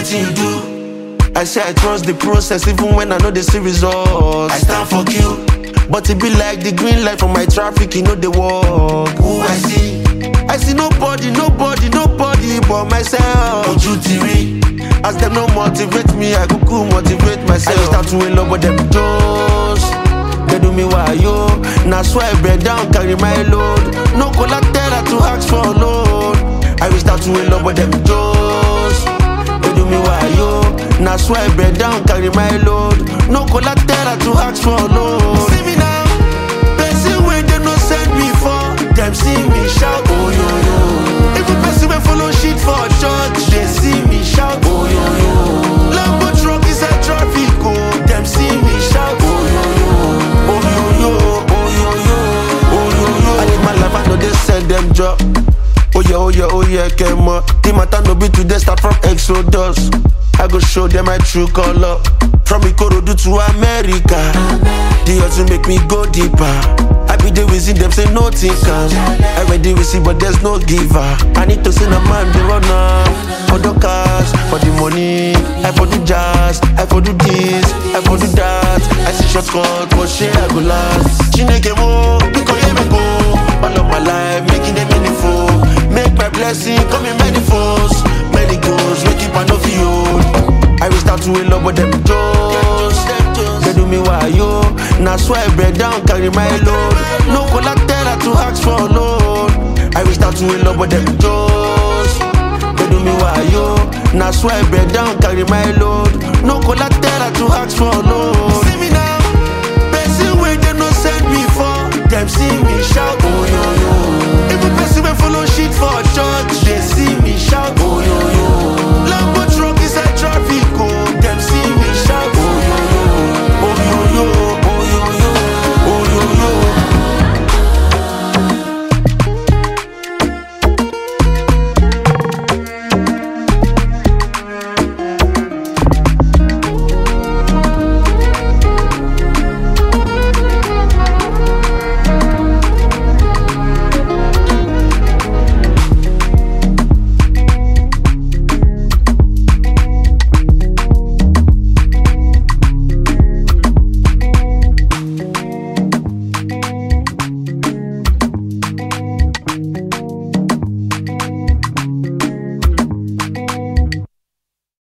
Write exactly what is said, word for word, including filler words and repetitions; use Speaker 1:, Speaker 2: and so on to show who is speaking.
Speaker 1: wetin you do. I say I trust the process even when I know the see results. I stand for you, but it be like the green light from my traffic, you know the walk. Who I see? I see nobody, nobody, nobody but myself. Oju tiri, as them no motivate me, I go cool motivate myself. I start to love but them toes. They do me why yo. Now swear bread down, carry my load. No collateral to ask for a loan. I will start to love but them toes. They do me why yo. Now swear bread down, carry my load. No collateral to ask for a loan. See me now, person where they no send me for. Them see me shout, oh yo yo. If a person will follow shit for church, they see me shout, oh yo yo. Lambo truck is a traffic, oh. Them see me shout, oh yo yo. Oh yo yo, oh yo yo, oh yo yo. I live my life, I know they send them job. Oh yeah, oh yeah, oh yeah, came up. The matter no be today, start from Exodus. I go show them my true color. From Ikorodu to America. The hustle make me go deeper. I be there with them, say no thinkers. I ready receive, but there's no giver. I need to send a man the runner. For the cars, for the money. I for the jazz, I for do this, I for do that. I see shortcut, but shit I go last. Chineke mo, because you me go. All of my life, making them meaningful. Make my blessing come in many folds. Many goals, make it pan of you. I will start to love but them toes. They do me why yo. Now swear bread down, carry my load. No collateral to ask for a loan. I will start to love but them toes. They do me why yo. Now swear bread down, carry my load. No collateral to ask for a loan. See me now, person where they no send me for. Them see me shout, oh yo yo.